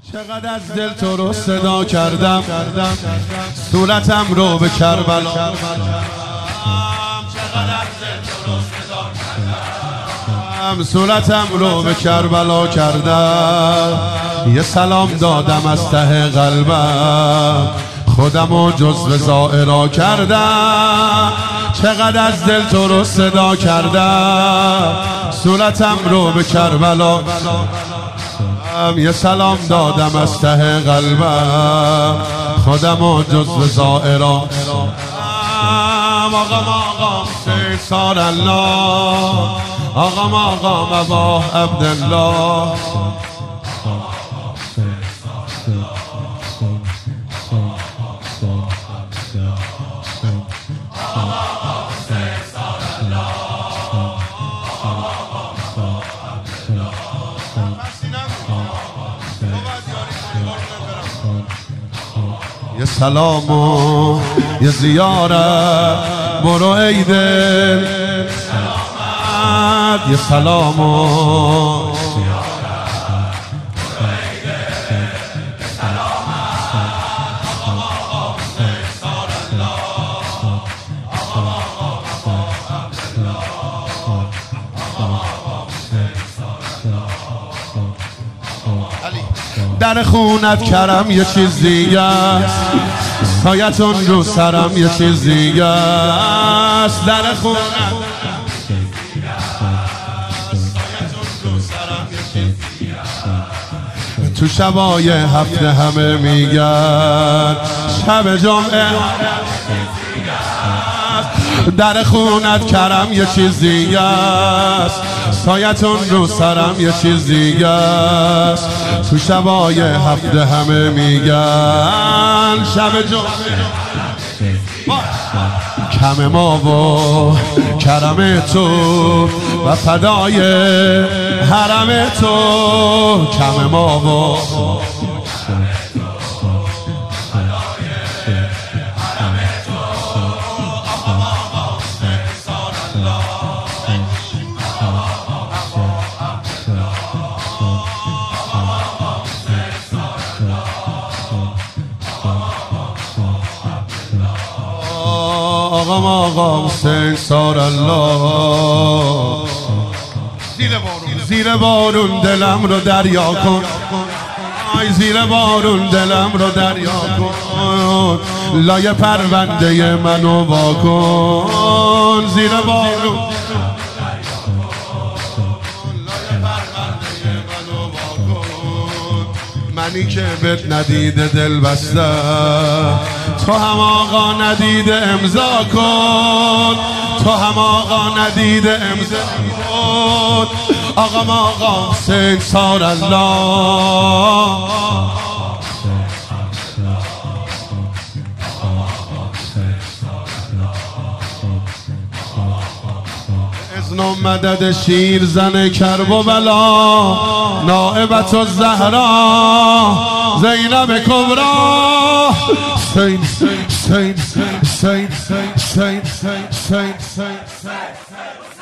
چقدر از دل تو رو صدا کردم، صورتم رو به کربلا. چقدر از دل تو رو صدا کردم، صورتم رو به کربلا کردم. یه سلام دادم از ته قلبم، خودمو جزو زائرا کردم. چقدر از دل تو رو صدا کردم، صورتم رو به کربلا. یه سلام دادم از ته قلبم، خودمو جزو زائرا. آقام سار الله، آقام ابا عبدالله. یه سلام و یه زیارت برو ای دل، یه سلام و در خونت کرم یه چیز دیگه است، سایتون رو سرم یه چیز دیگه است. در خونت تو شبای هفته همه میگن شب جمعه. در خونت کرم یه چیز دیگه است، سایتون رو سرم یه چیز دیگه است. تو شبای هفته همه میگن شب جمعه. کم ما و کرم تو و فدای حرم تو. کم ما و آقام حسین سار الله. زیر بارون دلم رو دریا کن، آی زیر بارون دلم رو دریا کن. لای پرونده منو وا کن، زیر بارون منی که بهت ندیده دل بسته، تو هم آقا ندیده امضا کن. تو هم آقا ندیده امضا کن. آقا حسین سار الله. اذن و مدد شیر زن کرب و بلا، نائبت الزهرا زینب کبرا. سین سین سین سین سین سین سین سین